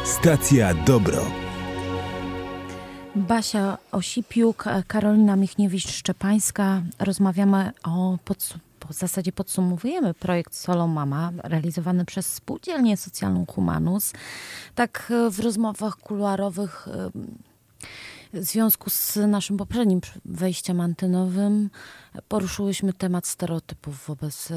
Stacja Dobro. Basia Osipiuk, Karolina Michniewicz-Szczepańska. Rozmawiamy w zasadzie podsumowujemy projekt Solo Mama, realizowany przez Spółdzielnię Socjalną Humanus. Tak w rozmowach kuluarowych w związku z naszym poprzednim wejściem antenowym poruszyłyśmy temat stereotypów wobec,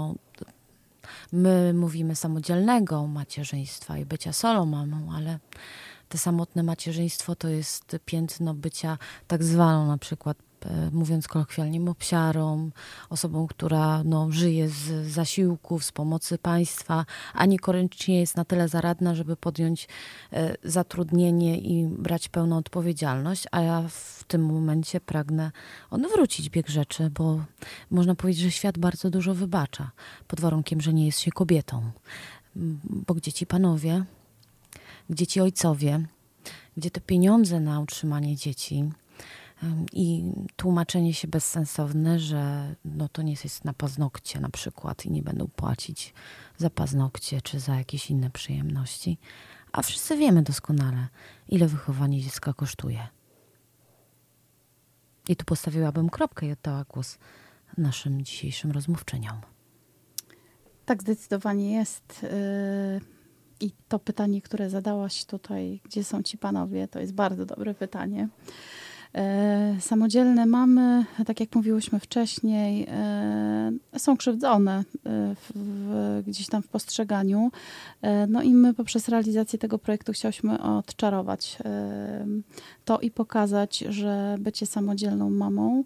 my mówimy samodzielnego macierzyństwa i bycia solo mamą, ale te samotne macierzyństwo to jest piętno bycia tak zwaną, na przykład mówiąc kolokwialnie, mopsiarą, osobą, która żyje z zasiłków, z pomocy państwa, a niekoniecznie jest na tyle zaradna, żeby podjąć zatrudnienie i brać pełną odpowiedzialność, a ja w tym momencie pragnę odwrócić bieg rzeczy, bo można powiedzieć, że świat bardzo dużo wybacza, pod warunkiem, że nie jest się kobietą. Bo gdzie ci panowie, gdzie ci ojcowie, gdzie te pieniądze na utrzymanie dzieci i tłumaczenie się bezsensowne, że to nie jest na paznokcie na przykład i nie będą płacić za paznokcie czy za jakieś inne przyjemności. A wszyscy wiemy doskonale, ile wychowanie dziecka kosztuje. I tu postawiłabym kropkę i oddała głos naszym dzisiejszym rozmówczyniom. Tak zdecydowanie jest. I to pytanie, które zadałaś tutaj, gdzie są ci panowie, to jest bardzo dobre pytanie. Samodzielne mamy, tak jak mówiłyśmy wcześniej, są krzywdzone gdzieś tam w postrzeganiu. I my poprzez realizację tego projektu chciałyśmy odczarować to i pokazać, że bycie samodzielną mamą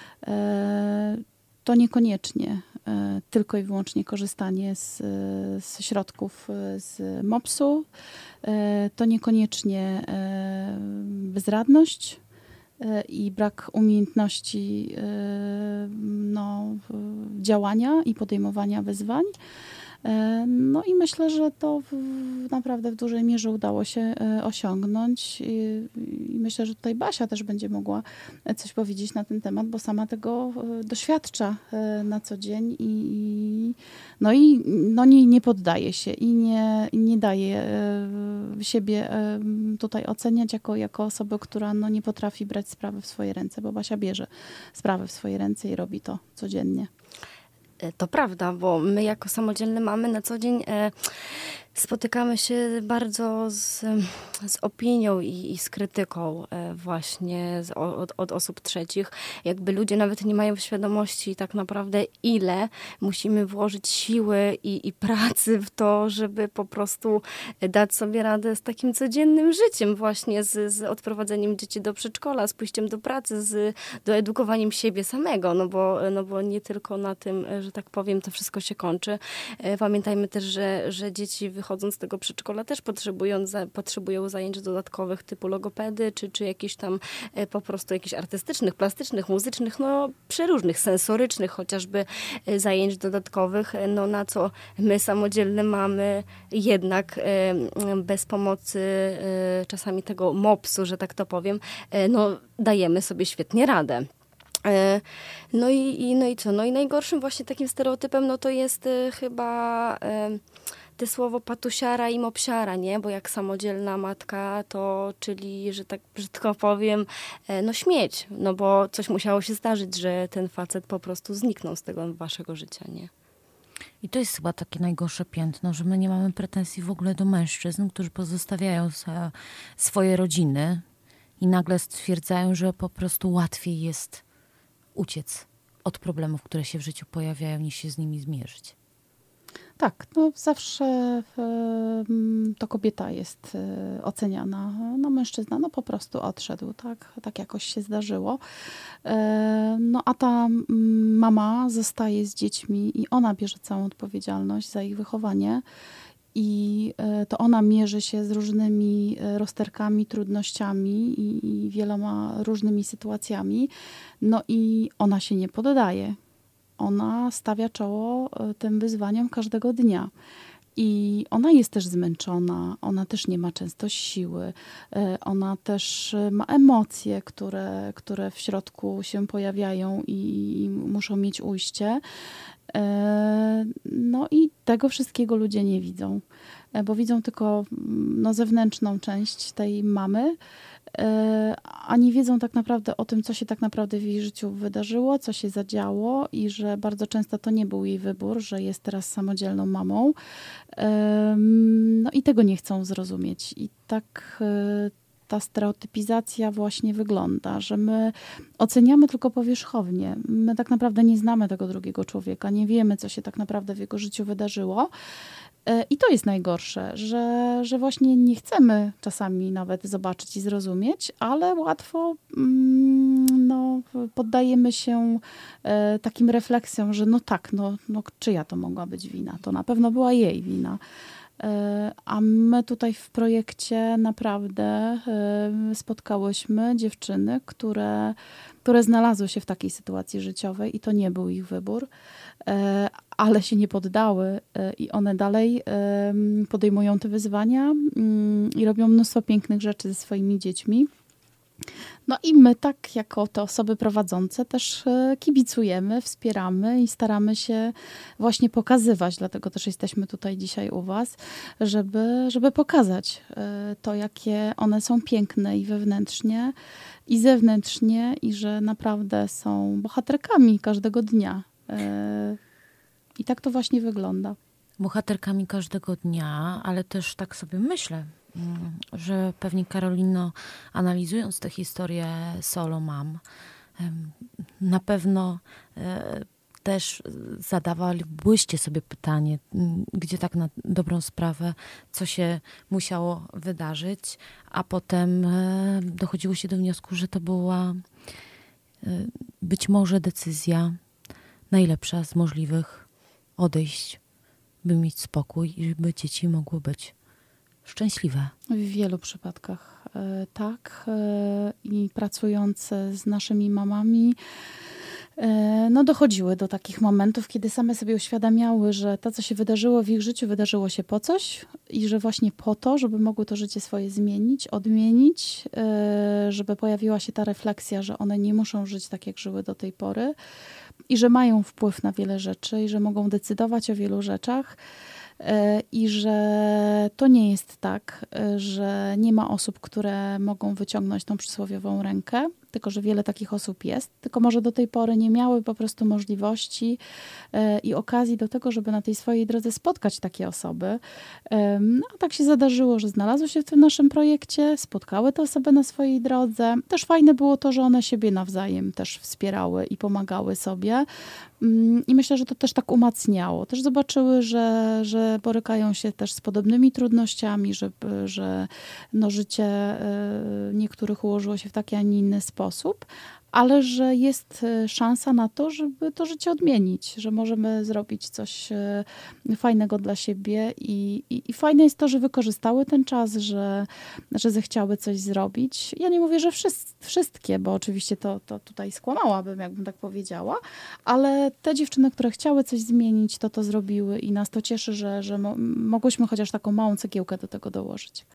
to niekoniecznie tylko i wyłącznie korzystanie z środków z MOPS-u, to niekoniecznie bezradność i brak umiejętności działania i podejmowania wyzwań. I myślę, że to naprawdę w dużej mierze udało się osiągnąć i myślę, że tutaj Basia też będzie mogła coś powiedzieć na ten temat, bo sama tego doświadcza na co dzień i nie poddaje się i nie daje siebie tutaj oceniać jako osoby, która nie potrafi brać sprawy w swoje ręce, bo Basia bierze sprawę w swoje ręce i robi to codziennie. To prawda, bo my jako samodzielne mamy na co dzień spotykamy się bardzo z opinią i z krytyką właśnie od osób trzecich. Jakby ludzie nawet nie mają świadomości tak naprawdę, ile musimy włożyć siły i pracy w to, żeby po prostu dać sobie radę z takim codziennym życiem właśnie, z odprowadzeniem dzieci do przedszkola, z pójściem do pracy, z doedukowaniem siebie samego, no bo nie tylko na tym, że tak powiem, to wszystko się kończy. Pamiętajmy też, że dzieci wychodząc z tego przedszkola też potrzebują zajęć dodatkowych typu logopedy, czy jakichś tam po prostu jakichś artystycznych, plastycznych, muzycznych, przeróżnych, sensorycznych chociażby zajęć dodatkowych, na co my samodzielne mamy jednak bez pomocy czasami tego MOPS-u, że tak to powiem, dajemy sobie świetnie radę. No i co? No i najgorszym właśnie takim stereotypem, to jest chyba te słowo patusiara i mopsiara, nie? Bo jak samodzielna matka, to czyli, że tak brzydko powiem, śmieć. Bo coś musiało się zdarzyć, że ten facet po prostu zniknął z tego waszego życia, nie? I to jest chyba takie najgorsze piętno, że my nie mamy pretensji w ogóle do mężczyzn, którzy pozostawiają swoje rodziny i nagle stwierdzają, że po prostu łatwiej jest uciec od problemów, które się w życiu pojawiają, niż się z nimi zmierzyć. Tak, zawsze to kobieta jest oceniana. Mężczyzna po prostu odszedł, tak jakoś się zdarzyło. A ta mama zostaje z dziećmi i ona bierze całą odpowiedzialność za ich wychowanie. I to ona mierzy się z różnymi rozterkami, trudnościami i wieloma różnymi sytuacjami. I ona się nie poddaje. Ona stawia czoło tym wyzwaniom każdego dnia. I ona jest też zmęczona, ona też nie ma często siły, ona też ma emocje, które w środku się pojawiają i muszą mieć ujście. I tego wszystkiego ludzie nie widzą, bo widzą tylko zewnętrzną część tej mamy, a nie wiedzą tak naprawdę o tym, co się tak naprawdę w jej życiu wydarzyło, co się zadziało i że bardzo często to nie był jej wybór, że jest teraz samodzielną mamą. No i tego nie chcą zrozumieć. I tak ta stereotypizacja właśnie wygląda, że my oceniamy tylko powierzchownie. My tak naprawdę nie znamy tego drugiego człowieka, nie wiemy, co się tak naprawdę w jego życiu wydarzyło. I to jest najgorsze, że właśnie nie chcemy czasami nawet zobaczyć i zrozumieć, ale łatwo poddajemy się takim refleksjom, że czyja to mogła być wina? To na pewno była jej wina. A my tutaj w projekcie naprawdę spotkałyśmy dziewczyny, które znalazły się w takiej sytuacji życiowej i to nie był ich wybór, ale się nie poddały i one dalej podejmują te wyzwania i robią mnóstwo pięknych rzeczy ze swoimi dziećmi. No i my tak jako te osoby prowadzące też kibicujemy, wspieramy i staramy się właśnie pokazywać, dlatego też jesteśmy tutaj dzisiaj u was, żeby pokazać to, jakie one są piękne i wewnętrznie, i zewnętrznie, i że naprawdę są bohaterkami każdego dnia. I tak to właśnie wygląda. Bohaterkami każdego dnia, ale też tak sobie myślę, że pewnie Karolino, analizując tę historię solo mam, na pewno też zadawalibyście sobie pytanie, gdzie tak na dobrą sprawę, co się musiało wydarzyć, a potem dochodziło się do wniosku, że to była być może decyzja najlepsza z możliwych, odejść, by mieć spokój i żeby dzieci mogły być szczęśliwe. W wielu przypadkach tak. I pracując z naszymi mamami, dochodziły do takich momentów, kiedy same sobie uświadamiały, że to, co się wydarzyło w ich życiu, wydarzyło się po coś i że właśnie po to, żeby mogły to życie swoje zmienić, odmienić, żeby pojawiła się ta refleksja, że one nie muszą żyć tak, jak żyły do tej pory i że mają wpływ na wiele rzeczy i że mogą decydować o wielu rzeczach. I że to nie jest tak, że nie ma osób, które mogą wyciągnąć tą przysłowiową rękę, tylko że wiele takich osób jest, tylko może do tej pory nie miały po prostu możliwości i okazji do tego, żeby na tej swojej drodze spotkać takie osoby. A tak się zadarzyło, że znalazły się w tym naszym projekcie, spotkały te osoby na swojej drodze. Też fajne było to, że one siebie nawzajem też wspierały i pomagały sobie. I myślę, że to też tak umacniało. Też zobaczyły, że borykają się też z podobnymi trudnościami, że życie niektórych ułożyło się w taki, a nie inny sposób, ale że jest szansa na to, żeby to życie odmienić, że możemy zrobić coś fajnego dla siebie i fajne jest to, że wykorzystały ten czas, że zechciały coś zrobić. Ja nie mówię, że wszystkie, bo oczywiście to tutaj skłamałabym, jakbym tak powiedziała, ale te dziewczyny, które chciały coś zmienić, to zrobiły i nas to cieszy, że mogłyśmy chociaż taką małą cegiełkę do tego dołożyć.